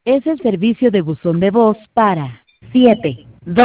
Es el servicio de buzón de voz para 7